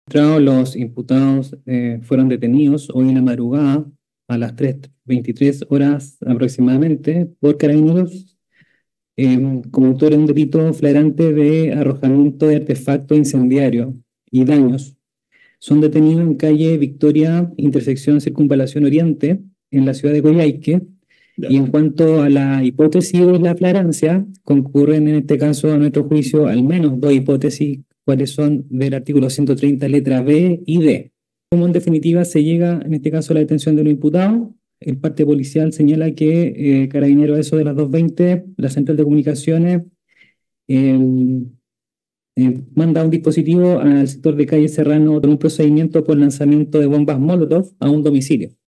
Los imputados fueron detenidos hoy en la madrugada a las 3:23 aproximadamente por Carabineros como autores de un delito flagrante de arrojamiento de artefacto incendiario y daños. Son detenidos en calle Victoria, intersección Circunvalación Oriente, en la ciudad de Coyhaique. Y en cuanto a la hipótesis de la flagrancia, concurren en este caso a nuestro juicio al menos dos hipótesis, cuáles son del artículo 130 letra B y D. Como en definitiva se llega en este caso a la detención de un imputado, el parte policial señala que Carabinero a eso de las 2:20, la central de comunicaciones eh, manda un dispositivo al sector de calle Serrano con un procedimiento por lanzamiento de bombas Molotov a un domicilio.